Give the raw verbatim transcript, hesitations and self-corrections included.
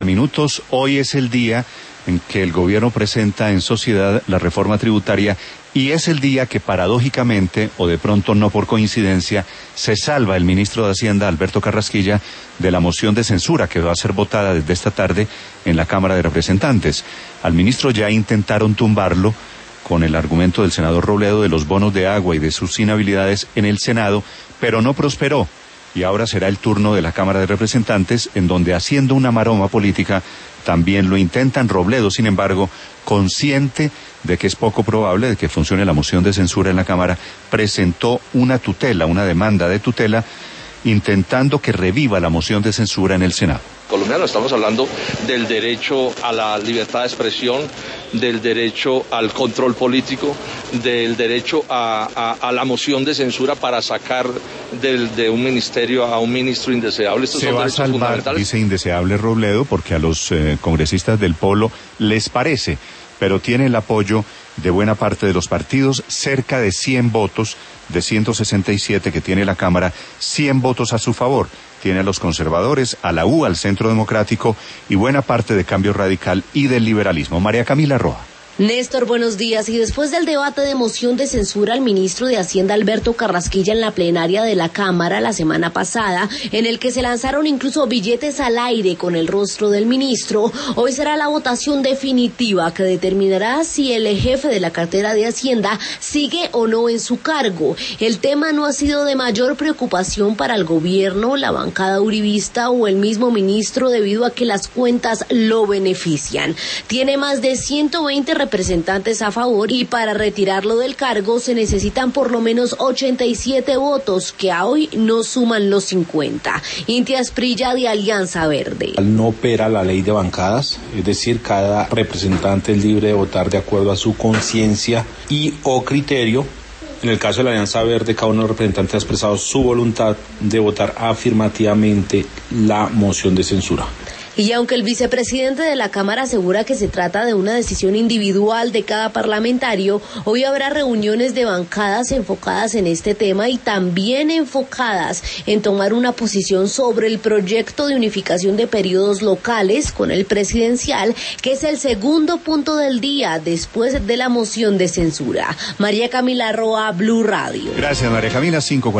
Minutos, hoy es el día en que el gobierno presenta en sociedad la reforma tributaria y es el día que paradójicamente, o de pronto no por coincidencia, se salva el ministro de Hacienda, Alberto Carrasquilla, de la moción de censura que va a ser votada desde esta tarde en la Cámara de Representantes. Al ministro ya intentaron tumbarlo con el argumento del senador Robledo de los bonos de agua y de sus inhabilidades en el Senado, pero no prosperó. Y ahora será el turno de la Cámara de Representantes, en donde, haciendo una maroma política, también lo intentan. Robledo, sin embargo, consciente de que es poco probable de que funcione la moción de censura en la Cámara, presentó una tutela, una demanda de tutela, intentando que reviva la moción de censura en el Senado. Colombiano, estamos hablando del derecho a la libertad de expresión, del derecho al control político, del derecho a, a, a la moción de censura para sacar del, de un ministerio a un ministro indeseable. Estos Se son va a derechos salvar, fundamentales. dice indeseable Robledo, porque a los eh, congresistas del Polo les parece, pero tiene el apoyo de buena parte de los partidos, cerca de cien votos, de ciento sesenta y siete que tiene la Cámara, cien votos a su favor. Tiene a los conservadores, a la U, al Centro Democrático y buena parte de Cambio Radical y del liberalismo. María Camila Roa. Néstor, buenos días. Y después del debate de moción de censura al ministro de Hacienda, Alberto Carrasquilla, en la plenaria de la Cámara la semana pasada, en el que se lanzaron incluso billetes al aire con el rostro del ministro, hoy será la votación definitiva que determinará si el jefe de la cartera de Hacienda sigue o no en su cargo. El tema no ha sido de mayor preocupación para el gobierno, la bancada uribista o el mismo ministro, debido a que las cuentas lo benefician. Tiene más de ciento veinte representantes a favor y para retirarlo del cargo se necesitan por lo menos ochenta y siete votos, que a hoy no suman los cincuenta. Inti Asprilla, de Alianza Verde. No opera la ley de bancadas, es decir, cada representante es libre de votar de acuerdo a su conciencia y o criterio. En el caso de la Alianza Verde, cada uno de los representantes ha expresado su voluntad de votar afirmativamente la moción de censura. Y aunque el vicepresidente de la Cámara asegura que se trata de una decisión individual de cada parlamentario, hoy habrá reuniones de bancadas enfocadas en este tema y también enfocadas en tomar una posición sobre el proyecto de unificación de periodos locales con el presidencial, que es el segundo punto del día después de la moción de censura. María Camila Roa, Blue Radio. Gracias, María Camila. cinco